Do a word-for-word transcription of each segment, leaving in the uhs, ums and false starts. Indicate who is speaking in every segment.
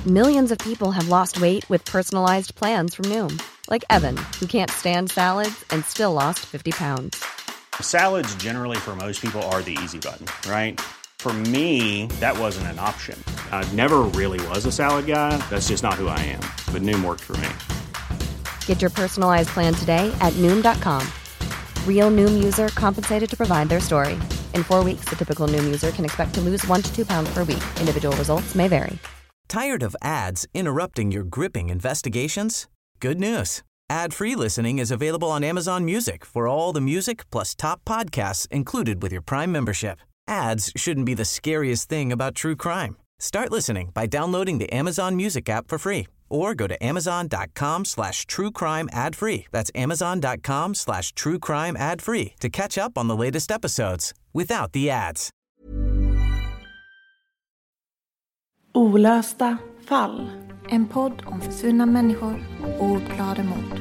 Speaker 1: Millions of people have lost weight with personalized plans from Noom. Like Evan, who can't stand salads and still lost fifty pounds.
Speaker 2: Salads generally for most people are the easy button, right? For me, that wasn't an option. I never really was a salad guy. That's just not who I am. But Noom worked for me.
Speaker 1: Get your personalized plan today at Noom dot com. Real Noom user compensated to provide their story. In four weeks, the typical Noom user can expect to lose one to two pounds per week. Individual results may vary.
Speaker 3: Tired of ads interrupting your gripping investigations? Good news. Ad-free listening is available on Amazon Music for all the music plus top podcasts included with your Prime membership. Ads shouldn't be the scariest thing about true crime. Start listening by downloading the Amazon Music app for free or go to amazon.com slash true crime ad free. That's amazon.com slash true crime ad free to catch up on the latest episodes without the ads.
Speaker 4: Olösta fall. En podd om försvunna människor och ouppklarade mord.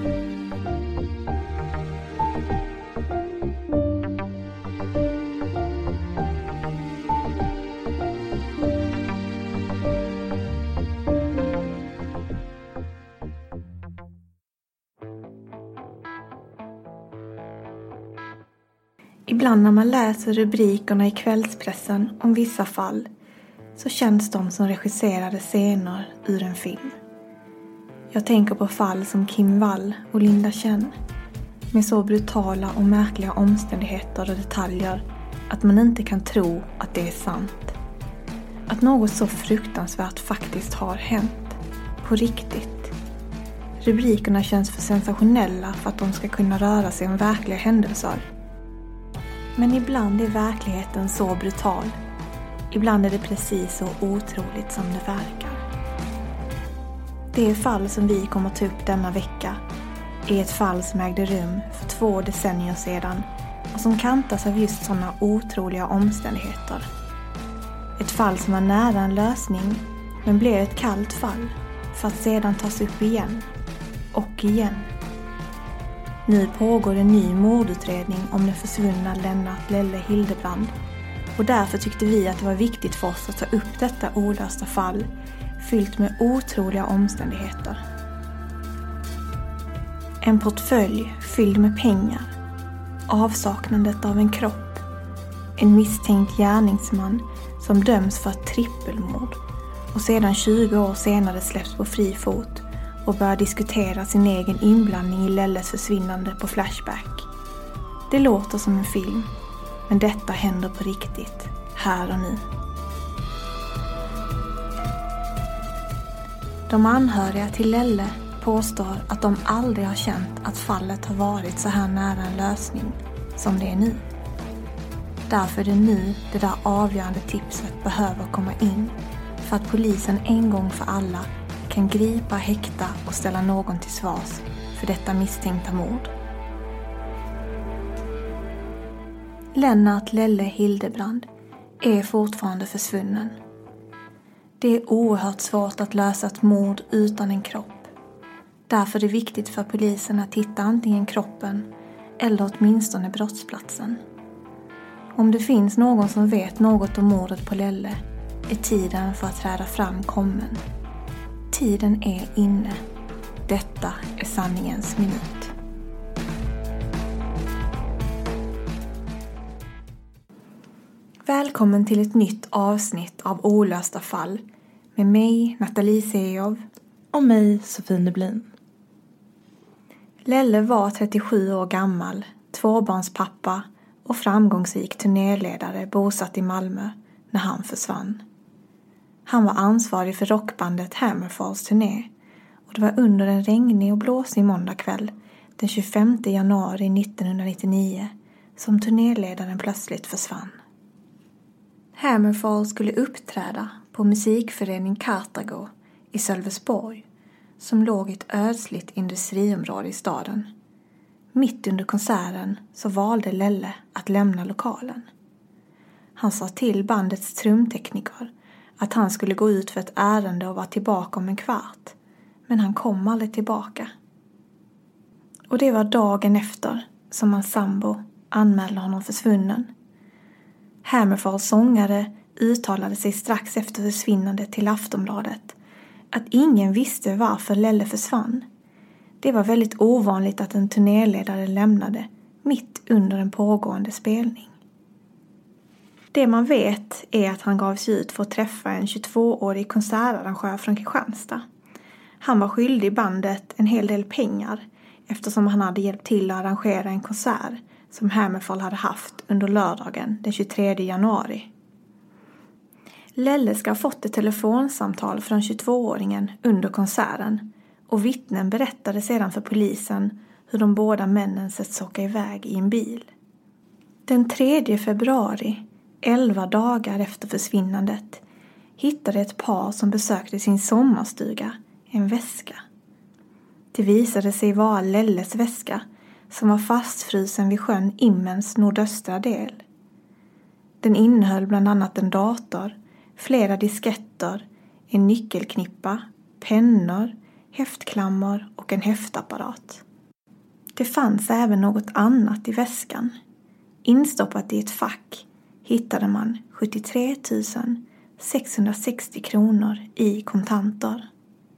Speaker 4: Ibland när man läser rubrikerna i kvällspressen om vissa fall så känns de som regisserade scener ur en film. Jag tänker på fall som Kim Wall och Linda Chen med så brutala och märkliga omständigheter och detaljer att man inte kan tro att det är sant. Att något så fruktansvärt faktiskt har hänt. På riktigt. Rubrikerna känns för sensationella för att de ska kunna röra sig om verkliga händelser. Men ibland är verkligheten så brutal. Ibland är det precis så otroligt som det verkar. Det fall som vi kommer ta upp denna vecka är ett fall som ägde rum för två decennier sedan och som kantas av just sådana otroliga omständigheter. Ett fall som var nära en lösning men blev ett kallt fall för att sedan tas upp igen och igen. Nu pågår en ny mordutredning om den försvunna Lennart Lelle Hildebrand och därför tyckte vi att det var viktigt för oss att ta upp detta olösta fall fyllt med otroliga omständigheter. En portfölj fylld med pengar, avsaknadet av en kropp, en misstänkt gärningsman som döms för ett trippelmord och sedan tjugo år senare släpps på fri fot och börjar diskutera sin egen inblandning i Lelles försvinnande på Flashback. Det låter som en film, men detta händer på riktigt, här och nu. De anhöriga till Lelle påstår att de aldrig har känt att fallet har varit så här nära en lösning som det är nu. Därför är det nu det där avgörande tipset behöver komma in för att polisen en gång för alla kan gripa, häkta och ställa någon till svars för detta misstänkta mord. Lennart Lelle Hildebrand är fortfarande försvunnen. Det är oerhört svårt att lösa ett mord utan en kropp. Därför är det viktigt för polisen att hitta antingen kroppen eller åtminstone brottsplatsen. Om det finns någon som vet något om mordet på Lelle är tiden för att träda fram kommen. Tiden är inne. Detta är sanningens minut. Välkommen till ett nytt avsnitt av Olösta fall med mig, Nathalie Sejow,
Speaker 5: och mig, Sofie Nublin.
Speaker 4: Lelle var trettiosju år gammal, tvåbarnspappa och framgångsrik turnéledare bosatt i Malmö när han försvann. Han var ansvarig för rockbandet Hammerfalls turné och det var under en regnig och blåsig måndagkväll den tjugofemte januari nittonhundranittionio som turnéledaren plötsligt försvann. Hammerfall skulle uppträda på musikförening Cartago i Sölvesborg som låg i ett ödsligt industriområde i staden. Mitt under konserten så valde Lelle att lämna lokalen. Han sa till bandets trumtekniker att han skulle gå ut för ett ärende och vara tillbaka om en kvart, men han kom aldrig tillbaka. Och det var dagen efter som hans sambo anmälde honom försvunnen. Hammerfalls sångare uttalade sig strax efter försvinnandet till Aftonbladet att ingen visste varför Lelle försvann. Det var väldigt ovanligt att en turnéledare lämnade mitt under en pågående spelning. Det man vet är att han gav sig ut för att träffa en tjugotvåårig konsertarrangör från Kristianstad. Han var skyldig bandet en hel del pengar eftersom han hade hjälpt till att arrangera en konsert som Hammerfall hade haft under lördagen den tjugotredje januari. Lelle ska ha fått ett telefonsamtal från tjugotvååringen under konserten och vittnen berättade sedan för polisen hur de båda männen setts åka iväg i en bil. Den tredje februari, elva dagar efter försvinnandet, hittade ett par som besökte sin sommarstuga en väska. Det visade sig vara Lelles väska som var fastfrusen vid sjön Immens nordöstra del. Den innehöll bland annat en dator, flera disketter, en nyckelknippa, pennor, häftklammor och en häftapparat. Det fanns även något annat i väskan. Instoppat i ett fack hittade man sjuttiotre tusen sexhundrasextio kronor i kontanter.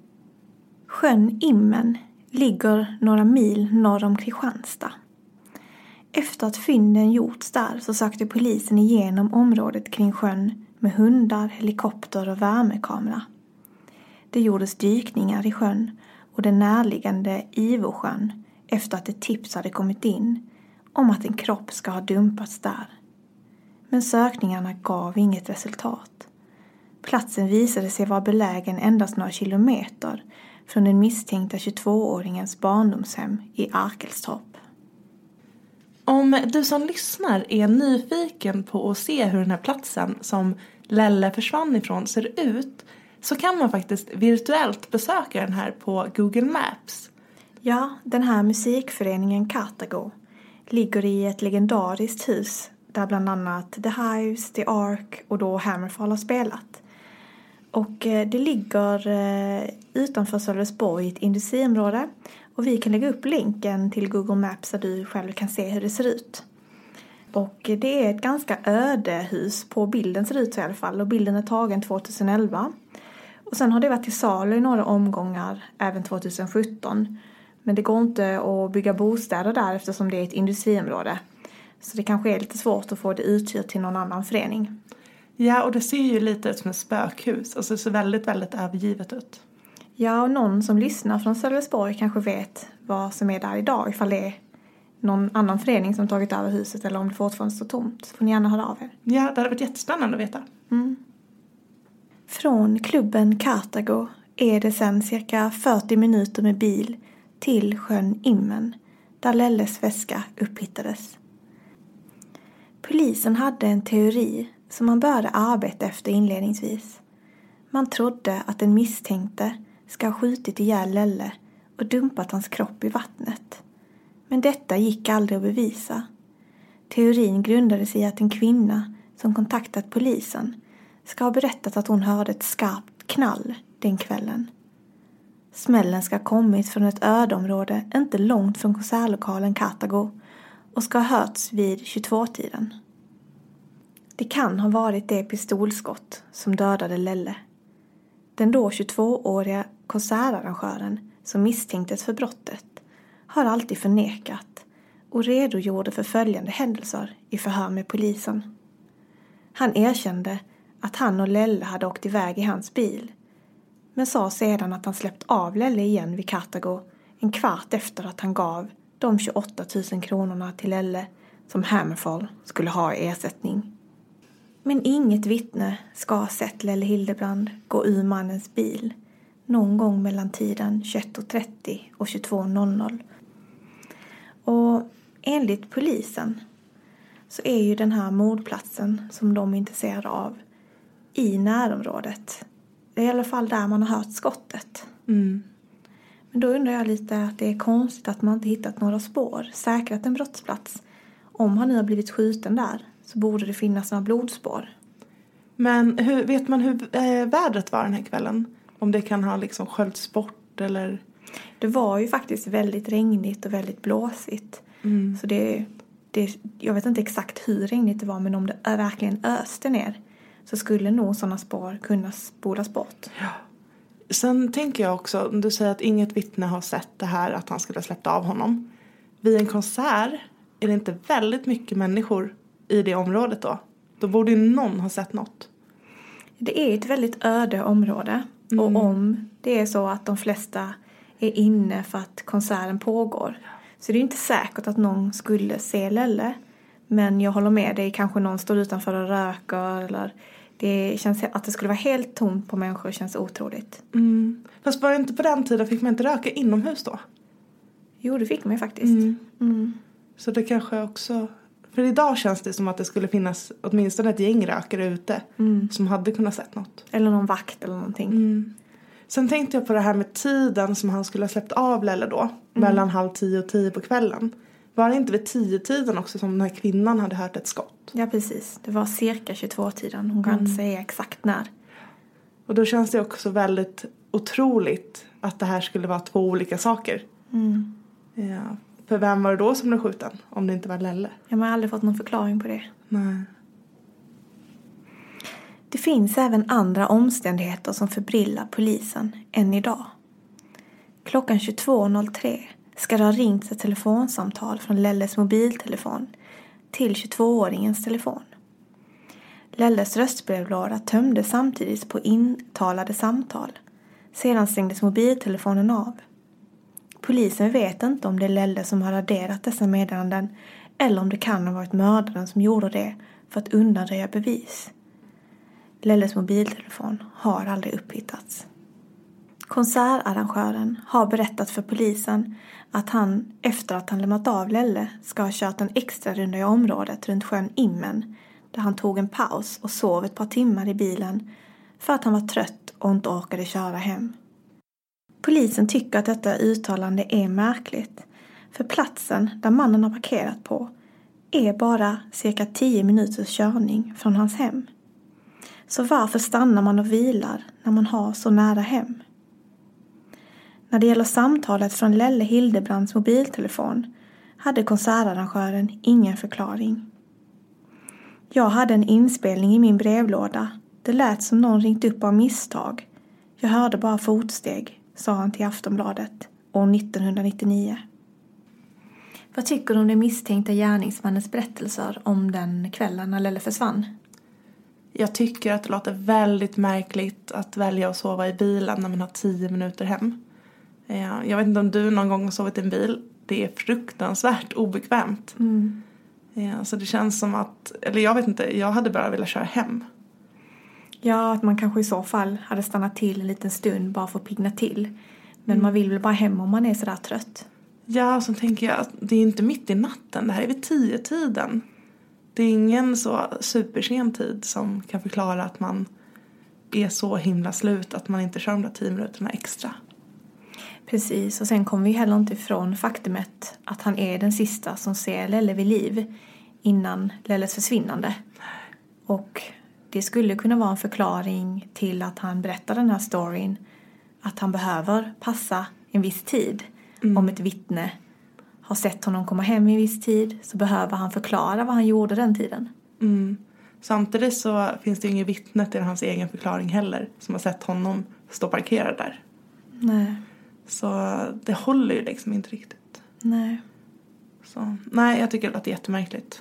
Speaker 4: Sjön Immen ligger några mil norr om Kristianstad. Efter att fynden gjorts där så sökte polisen igenom området kring sjön med hundar, helikopter och värmekamera. Det gjordes dykningar i sjön och den närliggande Ivosjön efter att ett tips hade kommit in om att en kropp ska ha dumpats där. Men sökningarna gav inget resultat. Platsen visade sig vara belägen endast några kilometer från den misstänkta tjugotvååringens barndomshem i Arkelstorp.
Speaker 5: Om du som lyssnar är nyfiken på att se hur den här platsen som Lelle försvann ifrån ser ut, så kan man faktiskt virtuellt besöka den här på Google Maps.
Speaker 4: Ja, den här musikföreningen Cartago ligger i ett legendariskt hus där bland annat The Hives, The Ark och då Hammerfall har spelat. Och det ligger utanför Sölvesborg i ett industriområde och vi kan lägga upp länken till Google Maps så du själv kan se hur det ser ut. Och det är ett ganska öde hus, på bilden ser det ut i alla fall, och bilden är tagen tjugoelva. Och sen har det varit till salu i några omgångar även tjugosjutton. Men det går inte att bygga bostäder där eftersom det är ett industriområde. Så det kanske är lite svårt att få det uthyrt till någon annan förening.
Speaker 5: Ja, och det ser ju lite ut som ett spökhus. Alltså det ser väldigt, väldigt övergivet ut.
Speaker 4: Ja, och någon som lyssnar från Sölvesborg kanske vet vad som är där idag. Ifall det är någon annan förening som tagit över huset eller om det fortfarande står tomt. Så får ni gärna höra av er.
Speaker 5: Ja, det hade varit jättespännande att veta.
Speaker 4: Mm. Från klubben Cartago är det sedan cirka fyrtio minuter med bil till sjön Immen, där Lelles väska upphittades. Polisen hade en teori som man började arbeta efter inledningsvis. Man trodde att den misstänkte ska ha skjutit ihjäl Lelle och dumpat hans kropp i vattnet. Men detta gick aldrig att bevisa. Teorin grundade sig i att en kvinna som kontaktat polisen ska ha berättat att hon hörde ett skarpt knall den kvällen. Smällen ska ha kommit från ett ödområde inte långt från konsertlokalen Cartago och ska ha hörts vid tjugotvåtiden. Det kan ha varit det pistolskott som dödade Lelle. Den då tjugotvååriga konsertarrangören som misstänktes för brottet har alltid förnekat och redogjorde för följande händelser i förhör med polisen. Han erkände att han och Lelle hade åkt iväg i hans bil, men sa sedan att han släppt av Lelle igen vid Cartago en kvart efter att han gav de tjugoåtta tusen kronorna till Lelle som Hammerfall skulle ha i ersättning. Men inget vittne ska ha sett Lelle Hildebrand gå ur mannens bil någon gång mellan tiden tjugoett trettio och tjugotvå noll noll. Och enligt polisen så är ju den här mordplatsen som de är intresserade av i närområdet. Det är i alla fall där man har hört skottet.
Speaker 5: Mm.
Speaker 4: Men då undrar jag lite att det är konstigt att man inte hittat några spår, säkrat en brottsplats. Om han nu har blivit skjuten där så borde det finnas några blodspår.
Speaker 5: Men hur, vet man hur eh, vädret var den här kvällen? Om det kan ha liksom sköljts bort eller...
Speaker 4: Det var ju faktiskt väldigt regnigt och väldigt blåsigt.
Speaker 5: Mm.
Speaker 4: Så det, det, jag vet inte exakt hur regnigt det var, men om det verkligen öste ner så skulle nog sådana spår kunna spolas bort.
Speaker 5: Ja. Sen tänker jag också, du säger att inget vittne har sett det här, att han skulle ha släppt av honom. Vid en konsert är det inte väldigt mycket människor i det området då? Då borde ju någon ha sett något.
Speaker 4: Det är ett väldigt öde område. Mm. Och om det är så att de flesta är inne för att konserten pågår, så det är inte säkert att någon skulle se Lelle. Men jag håller med dig, kanske någon står utanför och röker. Eller det känns att det skulle vara helt tomt på människor känns otroligt.
Speaker 5: Mm. Fast var det inte på den tiden, fick man inte röka inomhus då?
Speaker 4: Jo, det fick man ju faktiskt.
Speaker 5: Mm.
Speaker 4: Mm.
Speaker 5: Så det kanske också... För idag känns det som att det skulle finnas åtminstone ett gäng rökare ute. Mm. Som hade kunnat sett något.
Speaker 4: Eller någon vakt eller någonting.
Speaker 5: Mm. Sen tänkte jag på det här med tiden som han skulle ha släppt av Lelle då. Mm. Mellan halv tio och tio på kvällen. Var det inte vid tio tiden också som den här kvinnan hade hört ett skott?
Speaker 4: Ja, precis. Det var cirka tjugotvå-tiden. Hon kan mm. säga exakt när.
Speaker 5: Och då känns det också väldigt otroligt att det här skulle vara två olika saker.
Speaker 4: Mm.
Speaker 5: Ja. För vem var det då som blev skjuten? Om det inte var Lelle.
Speaker 4: Jag har aldrig fått någon förklaring på det.
Speaker 5: Nej.
Speaker 4: Det finns även andra omständigheter som förbrillar polisen än idag. Klockan tjugotvå noll tre ska det ha ringt ett telefonsamtal från Lelles mobiltelefon till tjugotvååringens telefon. Lelles röstbrevlåda tömdes samtidigt på intalade samtal. Sedan stängdes mobiltelefonen av. Polisen vet inte om det är Lelle som har raderat dessa meddelanden eller om det kan ha varit mördaren som gjorde det för att undanröja bevis. Lelles mobiltelefon har aldrig upphittats. Konsertarrangören har berättat för polisen att han efter att han lämnat av Lelle ska ha kört en extra runda i området runt sjön Immen där han tog en paus och sov ett par timmar i bilen för att han var trött och inte orkade köra hem. Polisen tycker att detta uttalande är märkligt, för platsen där mannen har parkerat på är bara cirka tio minuters körning från hans hem. Så varför stannar man och vilar när man har så nära hem? När det gäller samtalet från Lelle Hildebrands mobiltelefon hade konsertarrangören ingen förklaring. Jag hade en inspelning i min brevlåda. Det lät som någon ringt upp av misstag. Jag hörde bara fotsteg, sa han till Aftonbladet år nittonhundranittionio. Vad tycker du om den misstänkta gärningsmannens berättelser om den kvällen när Lelle försvann?
Speaker 5: Jag tycker att det låter väldigt märkligt att välja att sova i bilen när man har tio minuter hem. Jag vet inte om du någon gång har sovit i en bil. Det är fruktansvärt obekvämt.
Speaker 4: Mm.
Speaker 5: Ja, så det känns som att, eller jag vet inte, jag hade bara velat köra hem.
Speaker 4: Ja, att man kanske i så fall hade stannat till en liten stund bara för att pigna till. Men mm. man vill väl bara hem om man är sådär trött.
Speaker 5: Ja, så tänker jag att det är inte mitt i natten. Det här är vid tio tiden. Det är ingen så supersen tid som kan förklara att man är så himla slut att man inte kör de där tio minuterna extra.
Speaker 4: Precis, och sen kommer vi heller inte ifrån faktumet att han är den sista som ser Lelle vid liv innan Lelles försvinnande. Och det skulle kunna vara en förklaring till att han berättar den här storyn, att han behöver passa en viss tid. Mm. Om ett vittne har sett honom komma hem i en viss tid så behöver han förklara vad han gjorde den tiden.
Speaker 5: Mm. Samtidigt så finns det ju inget vittne till hans egen förklaring heller som har sett honom stå parkerad där.
Speaker 4: Nej.
Speaker 5: Så det håller ju liksom inte riktigt.
Speaker 4: Nej.
Speaker 5: Så, nej, jag tycker det låter jättemärkligt.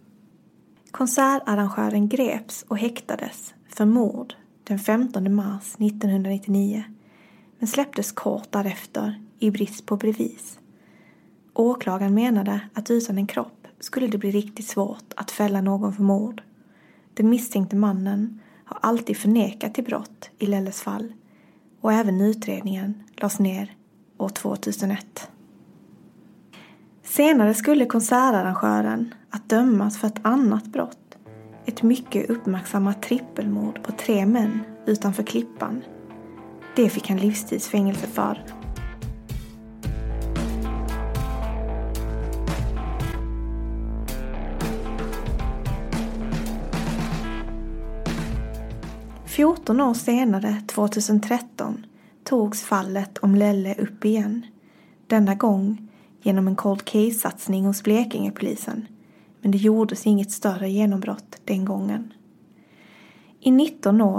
Speaker 4: Konsertarrangören greps och häktades för mord den femtonde mars nittonhundranittionio. Men släpptes kort därefter i brist på bevis. Åklagaren menade att utan en kropp skulle det bli riktigt svårt att fälla någon för mord. Den misstänkte mannen har alltid förnekat till brott i Lelles fall. Och även utredningen lades ner år tvåtusenett. Senare skulle konsertarrangören att dömas för ett annat brott. Ett mycket uppmärksammat trippelmord på tre män utanför Klippan. Det fick han livstidsfängelse för. fjorton år senare, tjugotretton, togs fallet om Lelle upp igen. Denna gång genom en cold case-satsning hos Blekingepolisen. Men det gjordes inget större genombrott den gången. I nitton år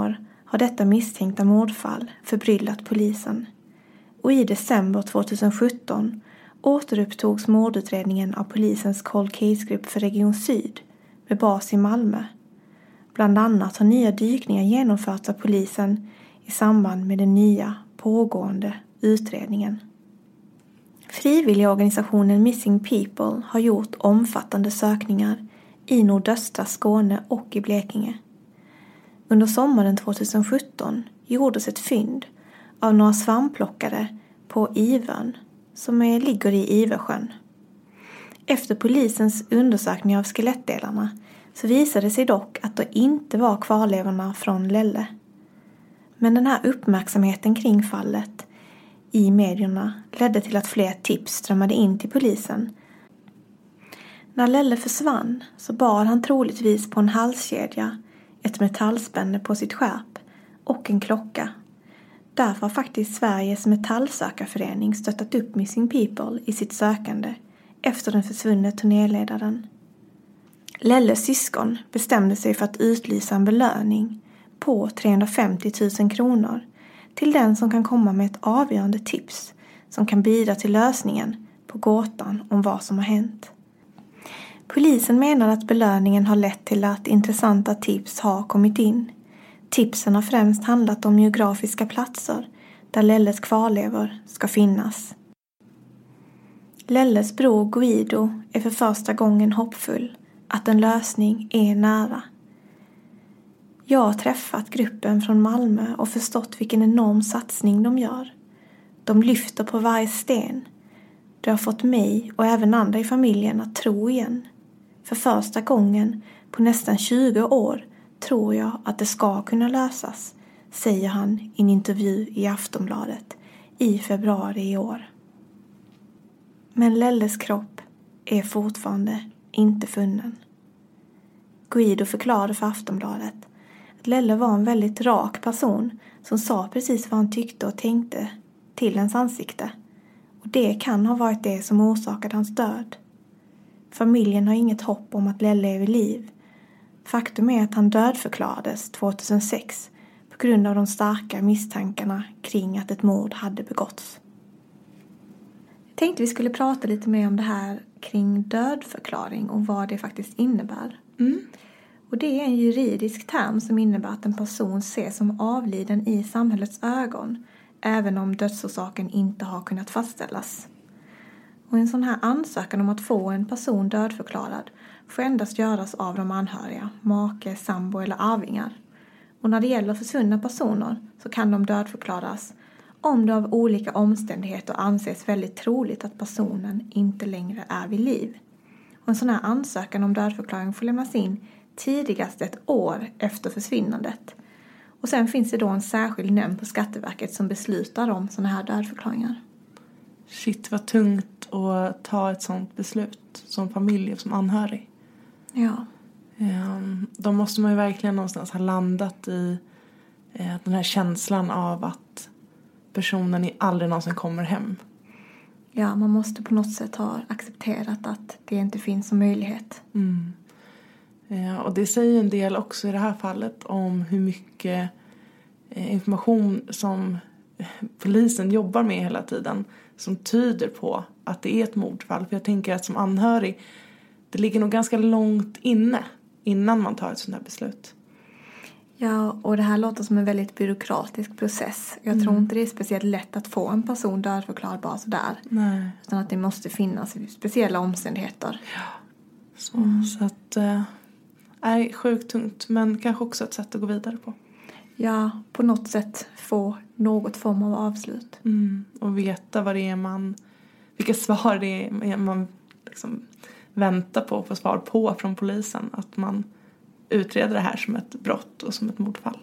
Speaker 4: har detta misstänkta mordfall förbryllat polisen. Och i december tjugohundrasjutton återupptogs mordutredningen av polisens Cold Case-grupp för Region Syd med bas i Malmö. Bland annat har nya dykningar genomförts av polisen i samband med den nya pågående utredningen. Frivilligorganisationen Missing People har gjort omfattande sökningar i nordöstra Skåne och i Blekinge. Under sommaren tjugohundrasjutton gjordes ett fynd av några svampplockare på Ivön som är, ligger i Iversjön. Efter polisens undersökning av skelettdelarna så visade det sig dock att det inte var kvarlevorna från Lelle. Men den här uppmärksamheten kring fallet i medierna ledde till att fler tips strömmade in till polisen. När Lelle försvann så bar han troligtvis på en halskedja, ett metallspänne på sitt skärp och en klocka. Därför har faktiskt Sveriges metallsökarförening stöttat upp Missing People i sitt sökande efter den försvunne turnéledaren. Lelles syskon bestämde sig för att utlysa en belöning på trehundrafemtio tusen kronor till den som kan komma med ett avgörande tips som kan bidra till lösningen på gåtan om vad som har hänt. Polisen menar att belöningen har lett till att intressanta tips har kommit in. Tipsen har främst handlat om geografiska platser där Lelles kvarlevor ska finnas. Lelles bror Guido är för första gången hoppfull att en lösning är nära. Jag har träffat gruppen från Malmö och förstått vilken enorm satsning de gör. De lyfter på varje sten. Det har fått mig och även andra i familjen att tro igen. För första gången på nästan tjugo år tror jag att det ska kunna lösas, säger han i en intervju i Aftonbladet i februari i år. Men Lelles kropp är fortfarande inte funnen. Guido förklarade för Aftonbladet att Lelle var en väldigt rak person som sa precis vad han tyckte och tänkte till ens ansikte. Och det kan ha varit det som orsakade hans död. Familjen har inget hopp om att Lelle är vid liv. Faktum är att han dödförklarades tjugohundrasex på grund av de starka misstankarna kring att ett mord hade begåtts. Jag tänkte vi skulle prata lite mer om det här kring dödförklaring och vad det faktiskt innebär.
Speaker 5: Mm.
Speaker 4: Och det är en juridisk term som innebär att en person ses som avliden i samhällets ögon, även om dödsorsaken inte har kunnat fastställas. Och en sån här ansökan om att få en person dödförklarad får endast göras av de anhöriga, make, sambo eller arvingar. Och när det gäller försvunna personer så kan de dödförklaras om det av olika omständigheter anses väldigt troligt att personen inte längre är vid liv. Och en sån här ansökan om dödförklaring får lämnas in tidigast ett år efter försvinnandet. Och sen finns det då en särskild nämnd på Skatteverket som beslutar om såna här dödförklaringar.
Speaker 5: Shit, vad tungt att ta ett sånt beslut som familj och som anhörig.
Speaker 4: Ja.
Speaker 5: Då måste man ju verkligen någonstans ha landat i den här känslan av att personen aldrig någonsin kommer hem.
Speaker 4: Ja, man måste på något sätt ha accepterat att det inte finns som möjlighet.
Speaker 5: Mm. Ja, och det säger en del också i det här fallet om hur mycket information som polisen jobbar med hela tiden som tyder på att det är ett mordfall. För jag tänker att som anhörig, det ligger nog ganska långt inne innan man tar ett sådant här beslut.
Speaker 4: Ja, och det här låter som en väldigt byråkratisk process. Jag mm. tror inte det är speciellt lätt att få en person dödförklarad bara sådär.
Speaker 5: Nej.
Speaker 4: Utan att det måste finnas speciella omständigheter.
Speaker 5: Ja, så, mm. så att äh, är sjukt tungt, men kanske också ett sätt att gå vidare på.
Speaker 4: Ja, på något sätt få något form av avslut.
Speaker 5: Mm. Och veta vad det är man, vilka svar det är man liksom väntar på, på svar på från polisen. Att man utreder det här som ett brott och som ett mordfall.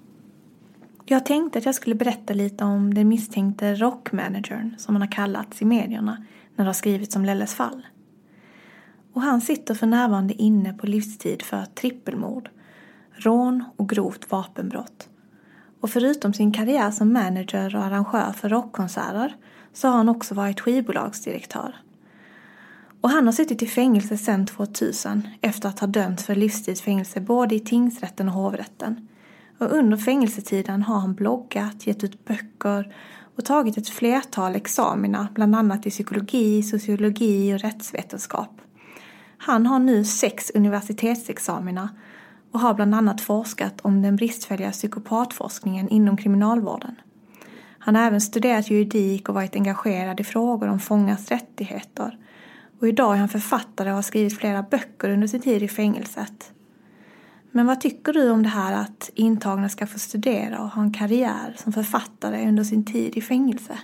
Speaker 4: Jag tänkte att jag skulle berätta lite om den misstänkte rockmanagern som han har kallats i medierna när det har skrivits om Lelles fall. Och han sitter för närvarande inne på livstid för trippelmord, rån och grovt vapenbrott. Och förutom sin karriär som manager och arrangör för rockkonserter så har han också varit skivbolagsdirektör. Och han har suttit i fängelse sedan tvåtusen efter att ha dömts för livstidsfängelse både i tingsrätten och hovrätten. Och under fängelsetiden har han bloggat, gett ut böcker och tagit ett flertal examina, bland annat i psykologi, sociologi och rättsvetenskap. Han har nu sex universitetsexamina och har bland annat forskat om den bristfälliga psykopatforskningen inom kriminalvården. Han har även studerat juridik och varit engagerad i frågor om fångars rättigheter. Och idag är han författare och har skrivit flera böcker under sin tid i fängelset. Men vad tycker du om det här att intagna ska få studera och ha en karriär som författare under sin tid i fängelse?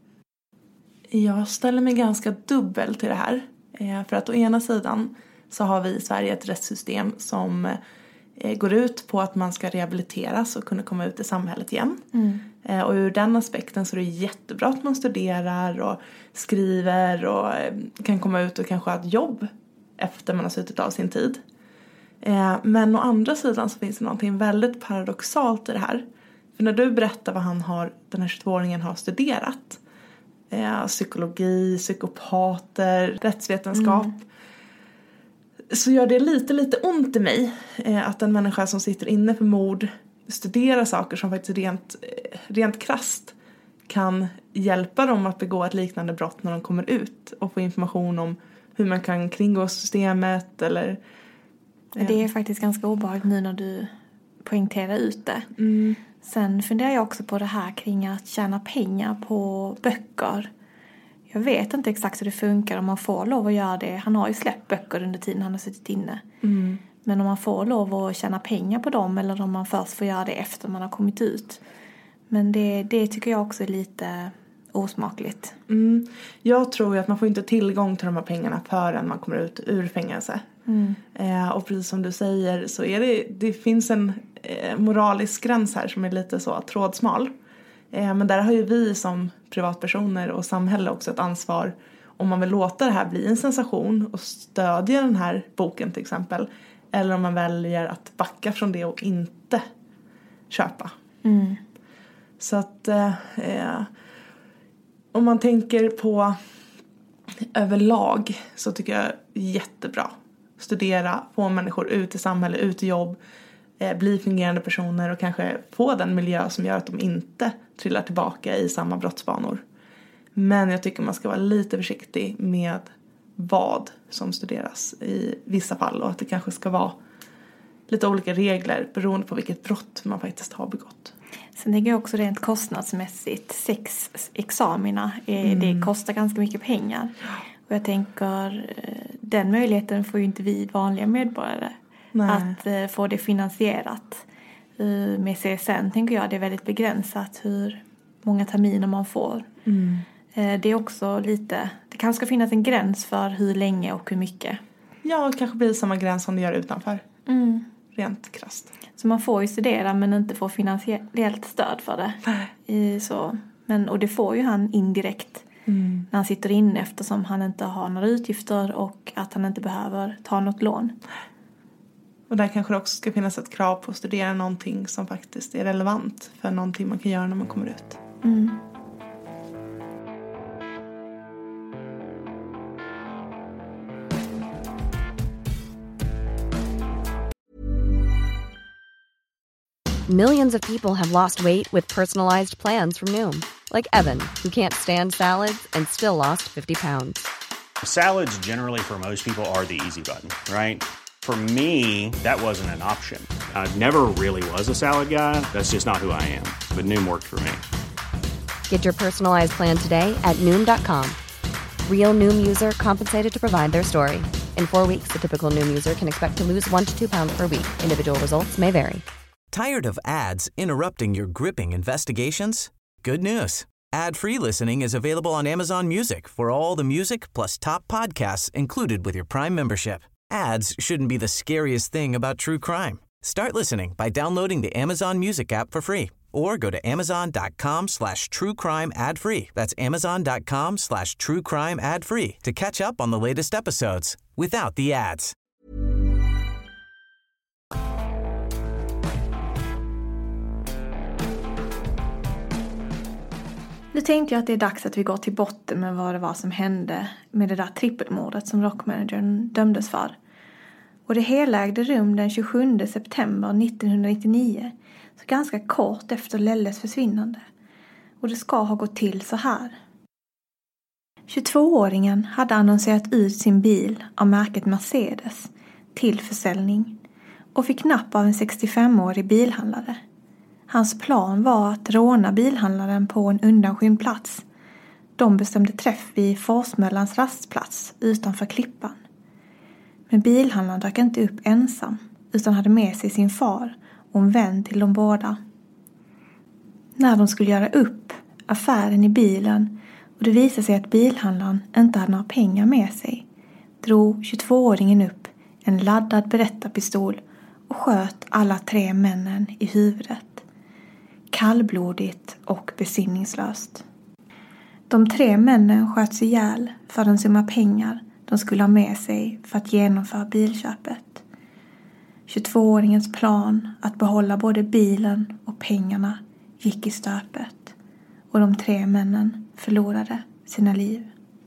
Speaker 5: Jag ställer mig ganska dubbel till det här. För att å ena sidan så har vi i Sverige ett rättssystem som går ut på att man ska rehabiliteras och kunna komma ut i samhället igen. Mm. Och ur den aspekten så är det jättebra att man studerar och skriver och kan komma ut och kanske ha ett jobb efter man har suttit av sin tid. Men å andra sidan så finns det någonting väldigt paradoxalt i det här. För när du berättar vad han har, den här tjugotvååringen har studerat, psykologi, psykopater, rättsvetenskap, mm. så gör det lite, lite ont i mig att en människa som sitter inne för mord studerar saker som faktiskt rent, rent krasst kan hjälpa dem att begå ett liknande brott när de kommer ut och få information om hur man kan kringgå systemet eller...
Speaker 4: Ja. Det är faktiskt ganska obehagligt nu när du poängterar ut det. Mm. Sen funderar jag också på det här kring att tjäna pengar på böcker. Jag vet inte exakt hur det funkar om man får lov att göra det. Han har ju släppt böcker under tiden han har suttit inne. Mm. Men om man får lov att tjäna pengar på dem eller om man först får göra det efter man har kommit ut. Men det, det tycker jag också är lite osmakligt.
Speaker 5: Mm. Jag tror ju att man får inte tillgång till de här pengarna förrän man kommer ut ur fängelse. Mm. Eh, och precis som du säger så är det, det finns en eh, moralisk gräns här som är lite så trådsmal. Eh, men där har ju vi som privatpersoner och samhälle också ett ansvar om man vill låta det här bli en sensation och stödja den här boken till exempel. Eller om man väljer att backa från det och inte köpa. Mm. Så att eh, om man tänker på överlag så tycker jag jättebra. Studera, få människor ut i samhället, ut i jobb, eh, bli fungerande personer och kanske få den miljö som gör att de inte trillar tillbaka i samma brottsbanor. Men jag tycker man ska vara lite försiktig med vad som studeras i vissa fall och att det kanske ska vara lite olika regler beroende på vilket brott man faktiskt har begått.
Speaker 4: Sen tänker jag också rent kostnadsmässigt, sex examina, mm. det kostar ganska mycket pengar. Och jag tänker, den möjligheten får ju inte vi vanliga medborgare. Nej. Att få det finansierat. Med C S N tänker jag det är väldigt begränsat hur många terminer man får. Mm. Det är också lite, det kanske ska finnas en gräns för hur länge och hur mycket.
Speaker 5: Ja, det kanske blir samma gräns som det gör utanför. Mm. Rent krasst.
Speaker 4: Så man får ju studera men inte få finansiellt stöd för det. Nej. Så, men, och det får ju han indirekt mm. när han sitter inne eftersom han inte har några utgifter och att han inte behöver ta något lån.
Speaker 5: Och där kanske det också ska finnas ett krav på att studera någonting som faktiskt är relevant för någonting man kan göra när man kommer ut. Mm.
Speaker 1: Millions of people have lost weight with personalized plans from Noom. Like Evan, who can't stand salads and still lost fifty pounds.
Speaker 2: Salads generally for most people are the easy button, right? For me, that wasn't an option. I never really was a salad guy. That's just not who I am. But Noom worked for me.
Speaker 1: Get your personalized plan today at Noom dot com. Real Noom user compensated to provide their story. In four weeks, the typical Noom user can expect to lose one to two pounds per week. Individual results may vary.
Speaker 3: Tired of ads interrupting your gripping investigations? Good news. Ad-free listening is available on Amazon Music for all the music plus top podcasts included with your Prime membership. Ads shouldn't be the scariest thing about true crime. Start listening by downloading the Amazon Music app for free or go to amazon.com slash true crime ad free. That's amazon.com slash true crime ad free to catch up on the latest episodes without the ads.
Speaker 4: Nu tänkte jag att det är dags att vi går till botten med vad det var som hände med det där trippelmordet som rockmanagern dömdes för. Och det hela ägde rum den tjugosjunde september nittonhundranittionio så ganska kort efter Lelles försvinnande. Och det ska ha gått till så här. tjugotvååringen hade annonserat ut sin bil av märket Mercedes till försäljning och fick napp av en sextiofemårig bilhandlare. Hans plan var att råna bilhandlaren på en undanskymd plats. De bestämde träff vid Forsmällans rastplats utanför Klippan. Men bilhandlaren dök inte upp ensam utan hade med sig sin far och en vän till de båda. När de skulle göra upp affären i bilen och det visade sig att bilhandlaren inte hade några pengar med sig, drog tjugotvååringen upp en laddad berättarpistol och sköt alla tre männen i huvudet. Kallblodigt och besinningslöst. De tre männen sköts ihjäl för en summa pengar de skulle ha med sig för att genomföra bilköpet. tjugotvååringens plan att behålla både bilen och pengarna gick i stöpet och de tre männen förlorade sina liv.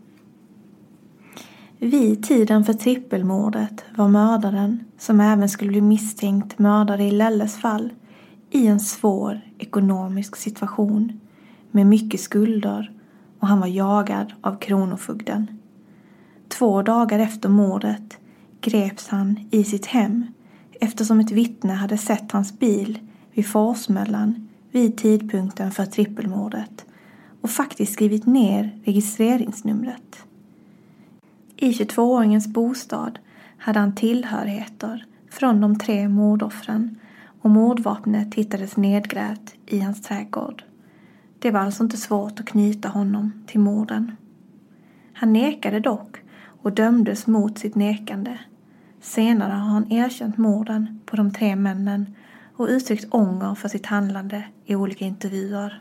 Speaker 4: Vid tiden för trippelmordet var mördaren, som även skulle bli misstänkt mördare i Lelles fall, i en svår ekonomisk situation med mycket skulder och han var jagad av kronofogden. Två dagar efter mordet greps han i sitt hem eftersom ett vittne hade sett hans bil vid Forsmällan vid tidpunkten för trippelmordet och faktiskt skrivit ner registreringsnumret. I tjugotvååringens bostad hade han tillhörigheter från de tre mordoffren och mordvapnet hittades nedgrävt i hans trädgård. Det var alltså inte svårt att knyta honom till morden. Han nekade dock och dömdes mot sitt nekande. Senare har han erkänt morden på de tre männen och uttryckt ånger för sitt handlande i olika intervjuer.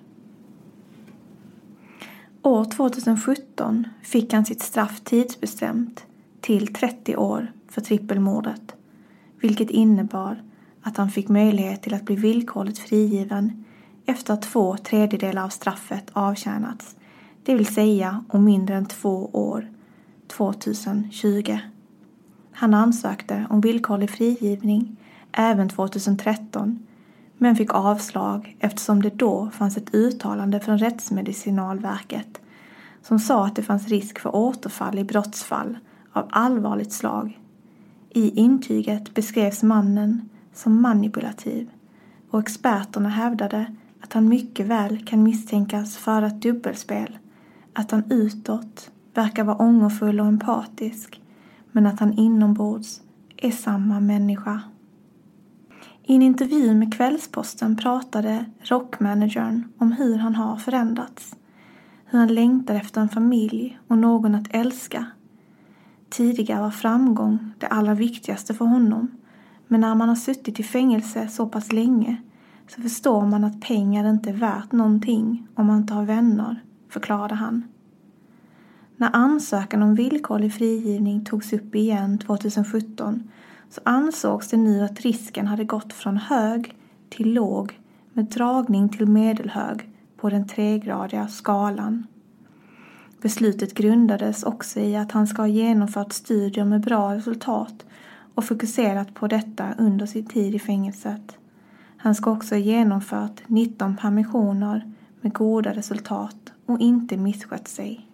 Speaker 4: År tjugohundrasjutton fick han sitt straff tidsbestämt till trettio år för trippelmordet, vilket innebar att han fick möjlighet till att bli villkorligt frigiven efter att två tredjedelar av straffet avtjänats, det vill säga om mindre än två år, tjugohundratjugo. Han ansökte om villkorlig frigivning även tjugotretton, men fick avslag eftersom det då fanns ett uttalande från Rättsmedicinalverket som sa att det fanns risk för återfall i brottsfall av allvarligt slag. I intyget beskrevs mannen som manipulativ och experterna hävdade att han mycket väl kan misstänkas för ett dubbelspel, att han utåt verkar vara ångerfull och empatisk, men att han inombords är samma människa. I en intervju med Kvällsposten pratade rockmanagern om hur han har förändrats. Hur han längtar efter en familj och någon att älska. Tidigare var framgång det allra viktigaste för honom. Men när man har suttit i fängelse så pass länge så förstår man att pengar inte är värt någonting om man inte har vänner, förklarade han. När ansökan om villkorlig frigivning togs upp igen tjugosjutton så ansågs det nu att risken hade gått från hög till låg med dragning till medelhög på den tregradiga skalan. Beslutet grundades också i att han ska ha genomfört studier med bra resultat och fokuserat på detta under sin tid i fängelset. Han ska också ha genomfört nitton permissioner med goda resultat och inte misskött sig.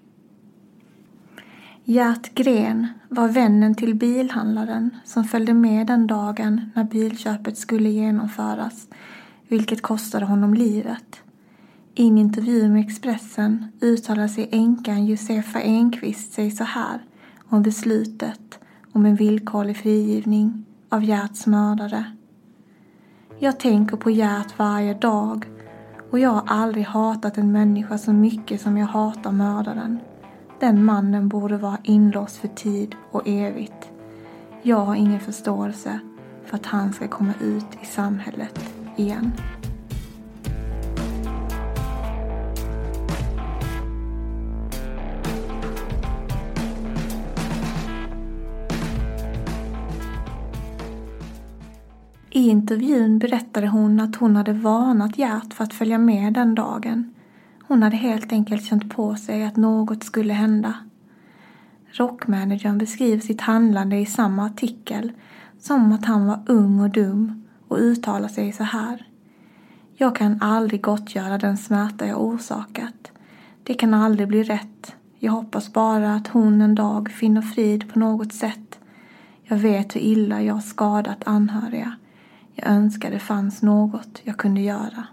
Speaker 4: Gert Gren var vännen till bilhandlaren som följde med den dagen när bilköpet skulle genomföras, vilket kostade honom livet. I en intervju med Expressen uttalade sig änkan Josefa Enqvist sig så här om beslutet om en villkorlig frigivning av Gerts mördare. Jag tänker på Gert varje dag och jag har aldrig hatat en människa så mycket som jag hatar mördaren. Den mannen borde vara inlåst för tid och evigt. Jag har ingen förståelse för att han ska komma ut i samhället igen. I intervjun berättade hon att hon hade varnat Gert för att följa med den dagen. Hon hade helt enkelt känt på sig att något skulle hända. Rockmanagern beskriver sitt handlande i samma artikel som att han var ung och dum och uttalar sig så här. Jag kan aldrig gottgöra den smärta jag orsakat. Det kan aldrig bli rätt. Jag hoppas bara att hon en dag finner frid på något sätt. Jag vet hur illa jag skadat anhöriga. Jag önskar det fanns något jag kunde göra.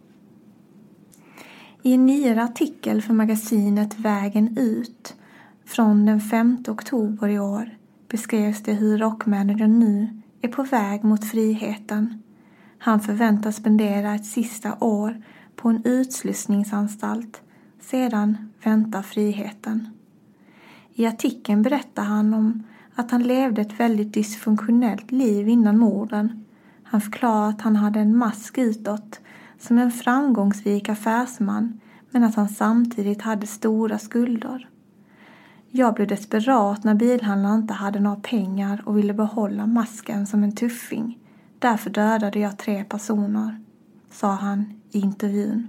Speaker 4: I en nyare artikel för magasinet Vägen ut från den femte oktober i år beskrevs det hur rockmanagern nu är på väg mot friheten. Han förväntas spendera ett sista år på en utslussningsanstalt. Sedan väntar friheten. I artikeln berättar han om att han levde ett väldigt dysfunktionellt liv innan morden. Han förklarar att han hade en mask utåt som en framgångsrik affärsman, men att han samtidigt hade stora skulder. Jag blev desperat när bilhandlaren inte hade några pengar och ville behålla masken som en tuffing. Därför dödade jag tre personer, sa han i intervjun.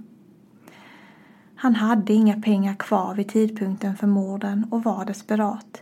Speaker 4: Han hade inga pengar kvar vid tidpunkten för morden och var desperat.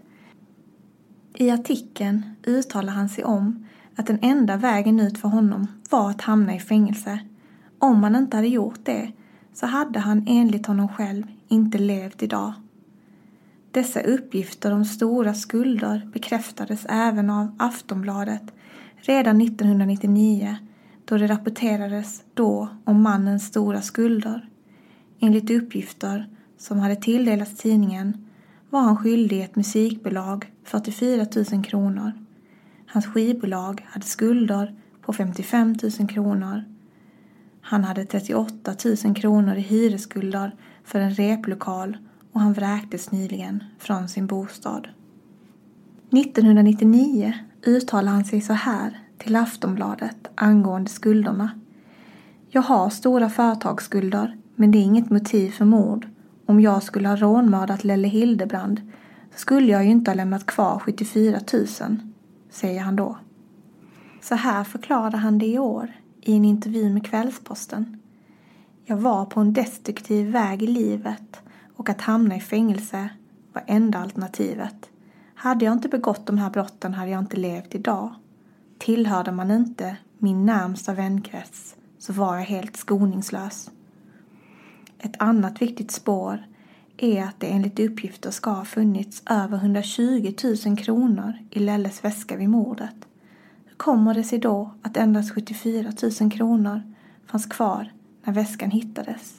Speaker 4: I artikeln uttalar han sig om att den enda vägen ut för honom var att hamna i fängelse. Om han inte hade gjort det så hade han enligt honom själv inte levt idag. Dessa uppgifter om stora skulder bekräftades även av Aftonbladet redan nittonhundranittionio, då det rapporterades då om mannens stora skulder. Enligt uppgifter som hade tilldelats tidningen var han skyldig ett musikbolag fyrtiofyra tusen kronor. Hans skivbolag hade skulder på femtiofem tusen kronor. Han hade trettioåtta tusen kronor i hyresskulder för en replokal och han vräktes nyligen från sin bostad. nittonhundranittionio uttalade han sig så här till Aftonbladet angående skulderna. Jag har stora företagsskulder, men det är inget motiv för mord. Om jag skulle ha rånmördat Lelle Hildebrand så skulle jag ju inte ha lämnat kvar sjuttiofyra tusen, säger han då. Så här förklarade han det i år i en intervju med Kvällsposten. Jag var på en destruktiv väg i livet och att hamna i fängelse var enda alternativet. Hade jag inte begått de här brotten hade jag inte levt idag. Tillhörde man inte min närmsta vänkrets så var jag helt skoningslös. Ett annat viktigt spår är att det enligt uppgifter ska ha funnits över hundratjugo tusen kronor i Lelles väska vid mordet. Hur kommer det sig då att endast sjuttiofyra tusen kronor fanns kvar när väskan hittades?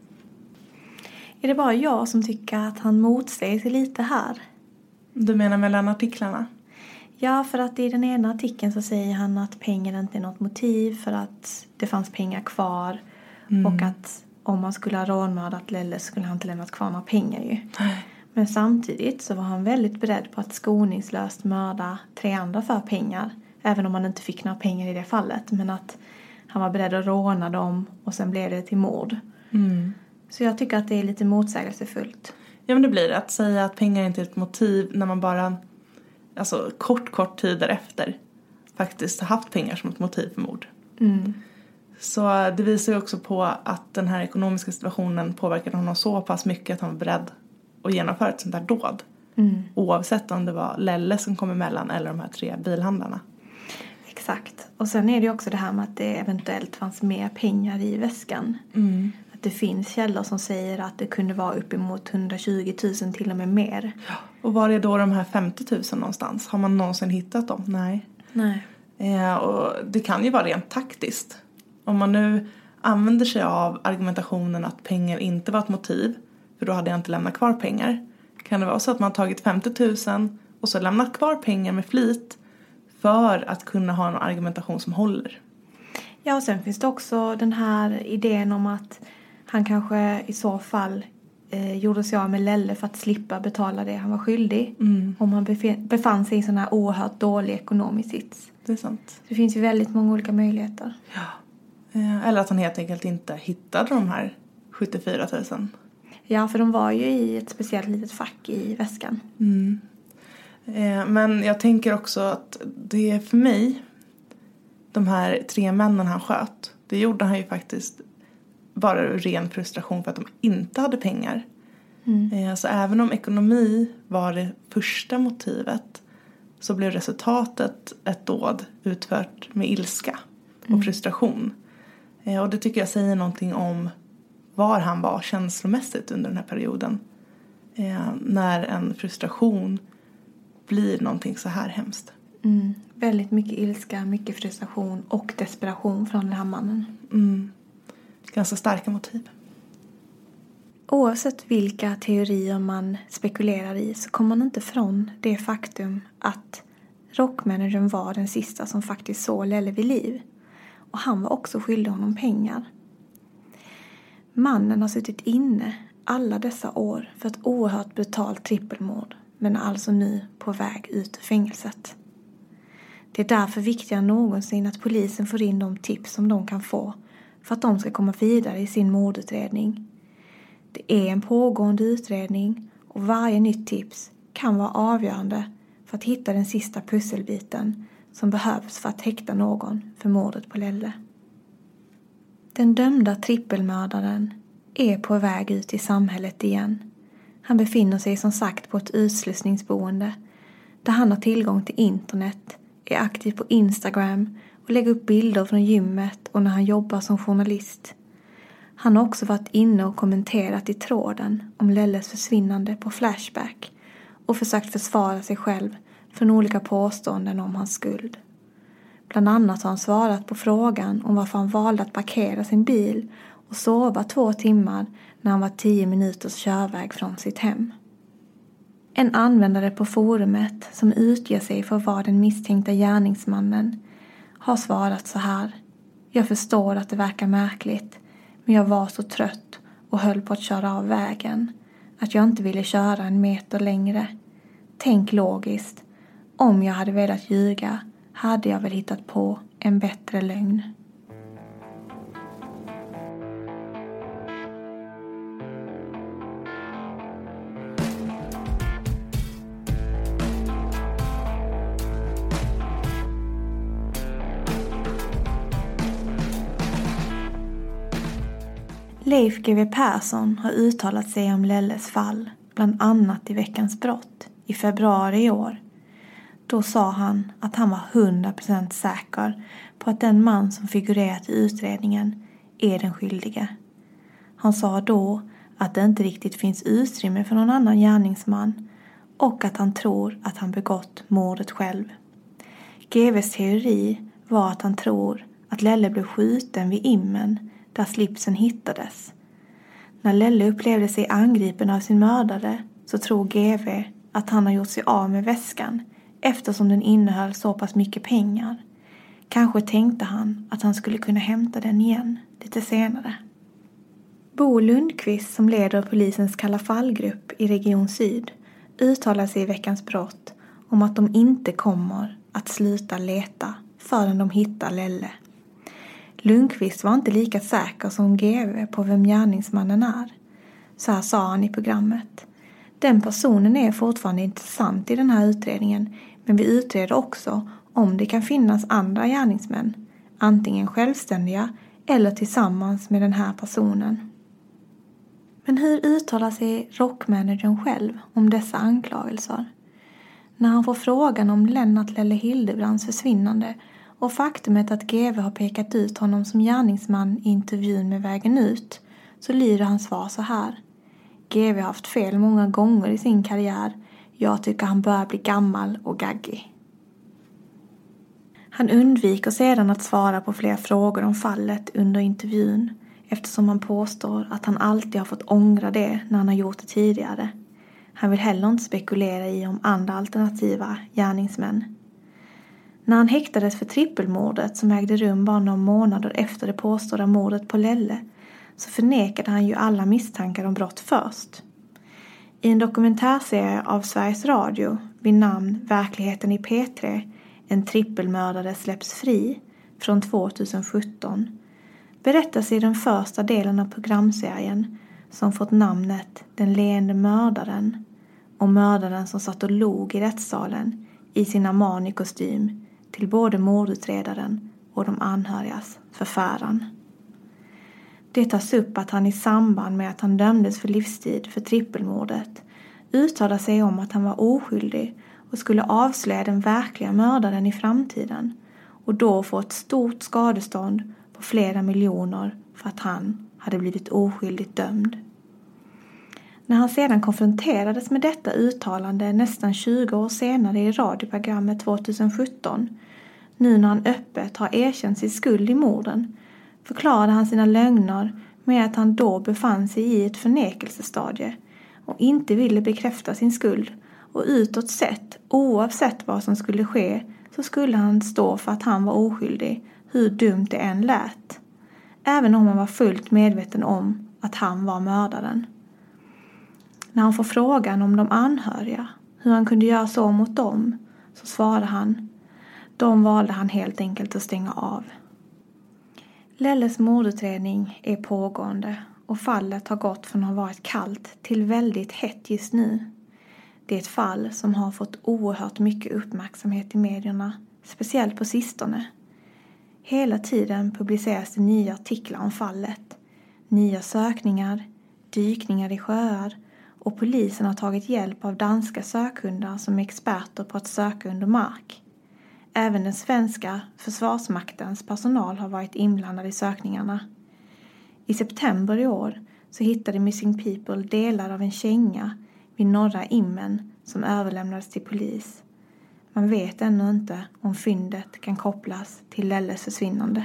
Speaker 4: Är det bara jag som tycker att han motsäger sig lite här?
Speaker 5: Du menar mellan artiklarna?
Speaker 4: Ja, för att i den ena artikeln så säger han att pengar inte är något motiv för att det fanns pengar kvar. Mm. Och att om man skulle ha rånmördat Lelle skulle han inte lämnat kvar några pengar ju. Nej. Men samtidigt så var han väldigt beredd på att skoningslöst mörda tre andra för pengar. Även om han inte fick några pengar i det fallet. Men att han var beredd att råna dem och sen blev det till mord. Mm. Så jag tycker att det är lite motsägelsefullt.
Speaker 5: Ja, men det blir det. Att säga att pengar inte är ett motiv när man bara, alltså kort, kort tid därefter faktiskt har haft pengar som ett motiv för mord. Mm. Så det visar ju också på att den här ekonomiska situationen påverkade honom så pass mycket att han var beredd att genomföra ett sånt där dåd. Mm. Oavsett om det var Lelle som kom emellan eller de här tre bilhandlarna.
Speaker 4: Exakt. Och sen är det också det här med att det eventuellt fanns mer pengar i väskan. Mm. Att det finns källor som säger att det kunde vara uppemot hundratjugo tusen till och med mer.
Speaker 5: Ja. Och var är då de här femtio tusen någonstans? Har man någonsin hittat dem? Nej.
Speaker 4: Nej.
Speaker 5: Eh, och det kan ju vara rent taktiskt. Om man nu använder sig av argumentationen att pengar inte var ett motiv, för då hade jag inte lämnat kvar pengar. Kan det vara så att man har tagit femtio tusen och så lämnat kvar pengar med flit för att kunna ha en argumentation som håller?
Speaker 4: Ja, och sen finns det också den här idén om att han kanske i så fall eh, gjorde sig av med Lelle för att slippa betala det han var skyldig. Mm. Om han befann, befann sig i sån här oerhört dålig ekonomisk sits.
Speaker 5: Det är sant.
Speaker 4: Det finns ju väldigt många olika möjligheter.
Speaker 5: Ja. Eller att han helt enkelt inte hittade de här sjuttiofyra tusen.
Speaker 4: Ja, för de var ju i ett speciellt litet fack i väskan.
Speaker 5: Mm. Men jag tänker också att det är för mig, de här tre männen han sköt, det gjorde han ju faktiskt bara ur ren frustration för att de inte hade pengar. Mm. Så även om ekonomi var det första motivet så blev resultatet ett dåd utfört med ilska och mm. frustration. Eh, och det tycker jag säger någonting om var han var känslomässigt under den här perioden. Eh, när en frustration blir någonting så här hemskt.
Speaker 4: Mm. Väldigt mycket ilska, mycket frustration och desperation från den här mannen.
Speaker 5: Mm. Ganska starka motiv.
Speaker 4: Oavsett vilka teorier man spekulerar i så kommer man inte från det faktum att rockmanagern var den sista som faktiskt såg Lelle vid liv. Och han var också skyldig honom pengar. Mannen har suttit inne alla dessa år för ett oerhört brutalt trippelmord, men är alltså nu på väg ut ur fängelset. Det är därför viktigare än någonsin att polisen får in de tips som de kan få för att de ska komma vidare i sin mordutredning. Det är en pågående utredning och varje nytt tips kan vara avgörande för att hitta den sista pusselbiten som behövs för att häkta någon för mordet på Lelle. Den dömda trippelmördaren är på väg ut i samhället igen. Han befinner sig som sagt på ett utslussningsboende där han har tillgång till internet, är aktiv på Instagram och lägger upp bilder från gymmet och när han jobbar som journalist. Han har också varit inne och kommenterat i tråden om Lelles försvinnande på Flashback och försökt försvara sig själv från olika påståenden om hans skuld. Bland annat har han svarat på frågan om varför han valde att parkera sin bil och sova två timmar när han var tio minuters körväg från sitt hem. En användare på forumet som utger sig för att vara den misstänkta gärningsmannen har svarat så här: jag förstår att det verkar märkligt, men jag var så trött och höll på att köra av vägen att jag inte ville köra en meter längre. Tänk logiskt, om jag hade velat ljuga hade jag väl hittat på en bättre lögn. Leif G W Persson har uttalat sig om Lelles fall, bland annat i Veckans brott, i februari i år. Då sa han att han var hundra procent säker på att den man som figurerat i utredningen är den skyldige. Han sa då att det inte riktigt finns utrymme för någon annan gärningsman och att han tror att han begått mordet själv. G V:s teori var att han tror att Lelle blev skjuten vid Immen där slipsen hittades. När Lelle upplevde sig angripen av sin mördare så tror G V att han har gjort sig av med väskan eftersom den innehöll så pass mycket pengar. Kanske tänkte han att han skulle kunna hämta den igen lite senare. Bo Lundqvist, som leder polisens Kalla fallgrupp i Region Syd, uttalar sig i Veckans brott om att de inte kommer att sluta leta förrän de hittar Lelle. Lundqvist var inte lika säker som G V på vem gärningsmannen är. Så här sa han i programmet: den personen är fortfarande intressant i den här utredningen, men vi utreder också om det kan finnas andra gärningsmän, antingen självständiga eller tillsammans med den här personen. Men hur uttalar sig rockmanagern själv om dessa anklagelser? När han får frågan om Lennart Lelle Hildebrands försvinnande och faktumet att G V har pekat ut honom som gärningsman i intervjun med Vägen ut, så lyder hans svar så här: G V har haft fel många gånger i sin karriär. Jag tycker han börjar bli gammal och gaggig. Han undviker sedan att svara på fler frågor om fallet under intervjun, eftersom han påstår att han alltid har fått ångra det när han har gjort det tidigare. Han vill heller inte spekulera i om andra alternativa gärningsmän. När han häktades för trippelmordet som ägde rum bara några månader efter det påstådda mordet på Lelle, så förnekade han ju alla misstankar om brott först. I en dokumentärserie av Sveriges Radio vid namn Verkligheten i P tre, en trippelmördare släpps fri, från tjugohundrasjutton, berättas i den första delen av programserien, som fått namnet Den leende mördaren, om mördaren som satt och log i rättssalen i sin Armani-kostym till både mordutredaren och de anhörigas förfäran. Det tas upp att han i samband med att han dömdes för livstid för trippelmordet uttalade sig om att han var oskyldig och skulle avslöja den verkliga mördaren i framtiden och då få ett stort skadestånd på flera miljoner för att han hade blivit oskyldigt dömd. När han sedan konfronterades med detta uttalande nästan tjugo år senare i radioprogrammet tjugohundrasjutton, nu när han öppet har erkänt sin skuld i morden, förklarade han sina lögner med att han då befann sig i ett förnekelsestadie och inte ville bekräfta sin skuld, och utåt sett, oavsett vad som skulle ske, så skulle han stå för att han var oskyldig, hur dumt det än lät. Även om han var fullt medveten om att han var mördaren. När han får frågan om de anhöriga, hur han kunde göra så mot dem, så svarade han: de valde han helt enkelt att stänga av. Lelles mordutredning är pågående och fallet har gått från att ha varit kallt till väldigt hett just nu. Det är ett fall som har fått oerhört mycket uppmärksamhet i medierna, speciellt på sistone. Hela tiden publiceras det nya artiklar om fallet, nya sökningar, dykningar i sjöar, och polisen har tagit hjälp av danska sökhundar som är experter på att söka under mark. Även den svenska försvarsmaktens personal har varit inblandad i sökningarna. I september i år så hittade Missing People delar av en känga vid norra Immen som överlämnades till polis. Man vet ännu inte om fyndet kan kopplas till Lelles försvinnande.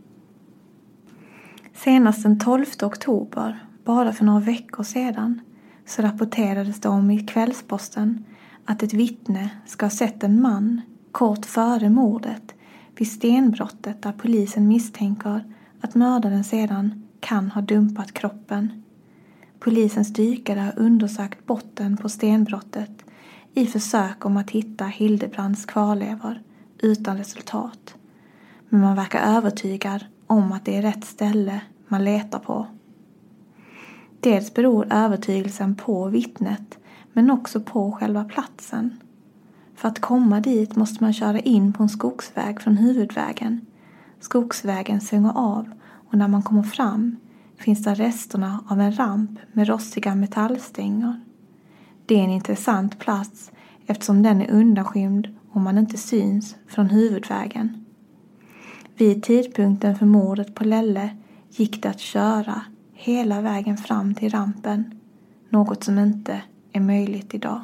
Speaker 4: Senast den tolfte oktober, bara för några veckor sedan, så rapporterades det om i Kvällsposten att ett vittne ska ha sett en man kort före mordet vid stenbrottet där polisen misstänker att mördaren sedan kan ha dumpat kroppen. Polisens dykare har undersökt botten på stenbrottet i försök om att hitta Hildebrands kvarlevor utan resultat. Men man verkar övertygad om att det är rätt ställe man letar på. Dels beror övertygelsen på vittnet, men också på själva platsen. För att komma dit måste man köra in på en skogsväg från huvudvägen. Skogsvägen svänger av och när man kommer fram finns där resterna av en ramp med rostiga metallstänger. Det är en intressant plats eftersom den är undanskymd och man inte syns från huvudvägen. Vid tidpunkten för mordet på Lelle gick det att köra hela vägen fram till rampen, något som inte är möjligt idag.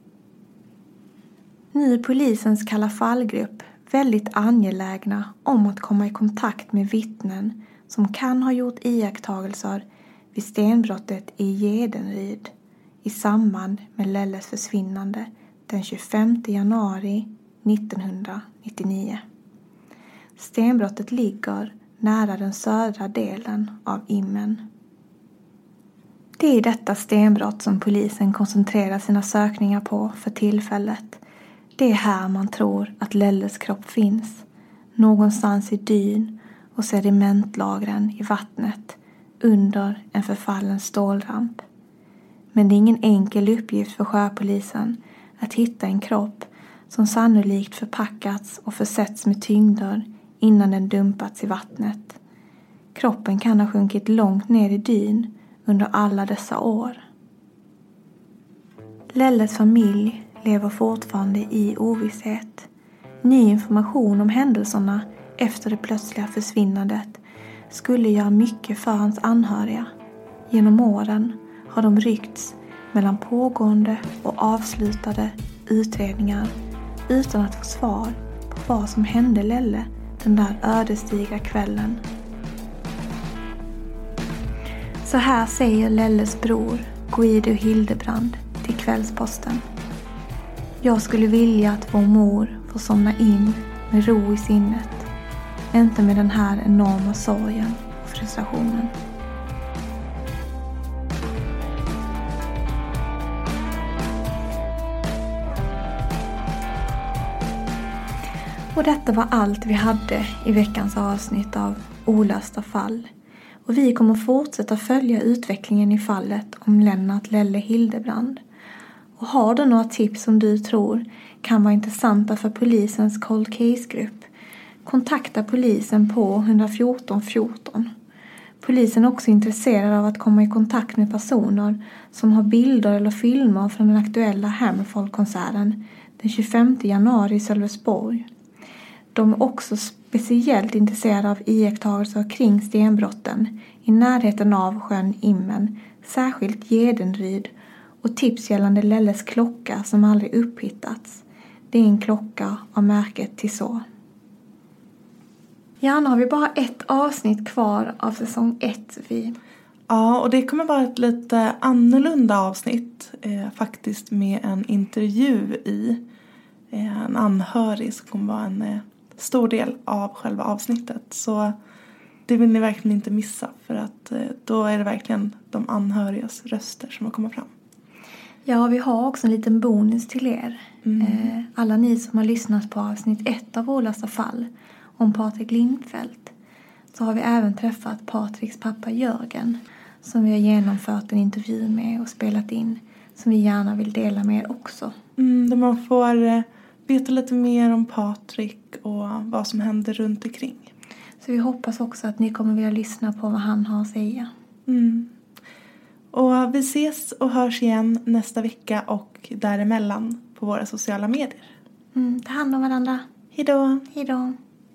Speaker 4: Nu är polisens Kalla fallgrupp väldigt angelägna om att komma i kontakt med vittnen som kan ha gjort iakttagelser vid stenbrottet i Gedenryd i samband med Lelles försvinnande den tjugofemte januari nittonhundranittionio. Stenbrottet ligger nära den södra delen av Immen. Det är detta stenbrott som polisen koncentrerar sina sökningar på för tillfället. Det är här man tror att Lelles kropp finns, någonstans i dyn och sedimentlagren i vattnet under en förfallen stålramp. Men det är ingen enkel uppgift för sjöpolisen att hitta en kropp som sannolikt förpackats och försetts med tyngder innan den dumpats i vattnet. Kroppen kan ha sjunkit långt ner i dyn under alla dessa år. Lelles familj lever fortfarande i ovisshet. Ny information om händelserna efter det plötsliga försvinnandet skulle göra mycket för hans anhöriga. Genom åren har de ryckts mellan pågående och avslutade utredningar utan att få svar på vad som hände Lelle den där ödesdigra kvällen. Så här säger Lelles bror Guido Hildebrand till Kvällsposten. Jag skulle vilja att vår mor får somna in med ro i sinnet. Inte med den här enorma sorgen och frustrationen. Och detta var allt vi hade i veckans avsnitt av Olösta fall. Och vi kommer fortsätta följa utvecklingen i fallet om Lennart Lelle Hildebrand. Och har du några tips som du tror kan vara intressanta för polisens cold case-grupp, kontakta polisen på ett fjorton fjorton. Polisen är också intresserad av att komma i kontakt med personer som har bilder eller filmer från den aktuella Hammerfall-konserten den tjugofemte januari i Sölvesborg. De är också speciellt intresserad av iakttagelser kring stenbrotten i närheten av sjön Immen, särskilt Gedenryd, och tips gällande Lelles klocka som aldrig upphittats. Det är en klocka av märket Tissot. Ja, nu har vi bara ett avsnitt kvar av säsong ett. Vi.
Speaker 5: Ja, och det kommer vara ett lite annorlunda avsnitt eh, faktiskt, med en intervju i eh, en anhörig som kommer vara en eh, stor del av själva avsnittet. Så det vill ni verkligen inte missa, för att eh, då är det verkligen de anhörigas röster som kommer fram.
Speaker 4: Ja, vi har också en liten bonus till er.
Speaker 5: Mm.
Speaker 4: Eh, alla ni som har lyssnat på avsnitt ett av Olösta fall om Patrik Lindfeldt, så har vi även träffat Patriks pappa Jörgen, som vi har genomfört en intervju med och spelat in, som vi gärna vill dela med er också.
Speaker 5: Mm, där man får eh, veta lite mer om Patrik och vad som händer runt omkring.
Speaker 4: Så vi hoppas också att ni kommer vilja lyssna på vad han har att säga.
Speaker 5: Mm. Och vi ses och hörs igen nästa vecka och däremellan på våra sociala medier.
Speaker 4: Mm, ta hand om varandra.
Speaker 5: Hej då!
Speaker 4: Hej då!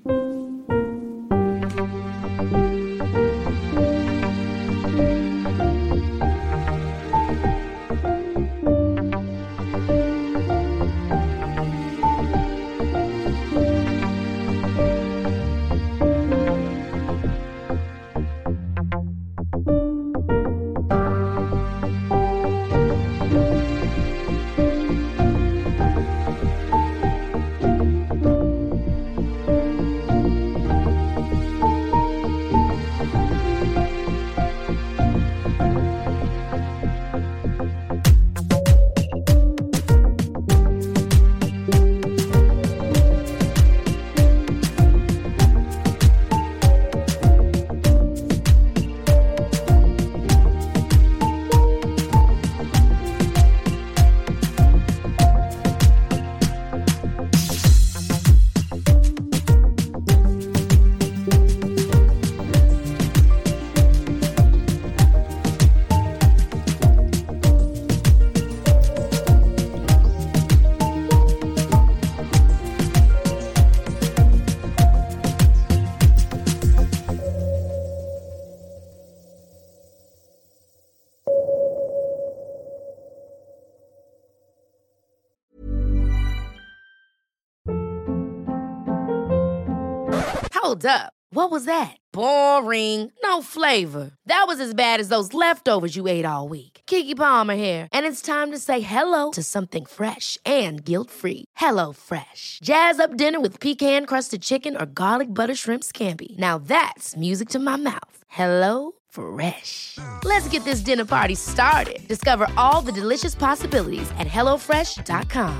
Speaker 6: Hold up. What was that? Boring. No flavor. That was as bad as those leftovers you ate all week. Keke Palmer here, and it's time to say hello to something fresh and guilt-free. Hello Fresh. Jazz up dinner with pecan-crusted chicken or garlic butter shrimp scampi. Now that's music to my mouth. Hello Fresh. Let's get this dinner party started. Discover all the delicious possibilities at hello fresh dot com.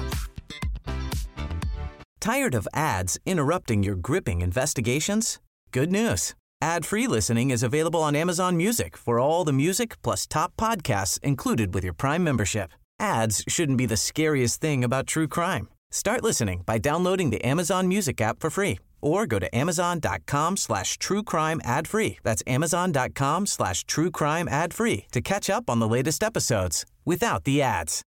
Speaker 3: Tired of ads interrupting your gripping investigations? Good news. Ad-free listening is available on Amazon Music for all the music plus top podcasts included with your Prime membership. Ads shouldn't be the scariest thing about true crime. Start listening by downloading the Amazon Music app for free or go to amazon.com slash true crime ad free. That's amazon.com slash true crime ad free to catch up on the latest episodes without the ads.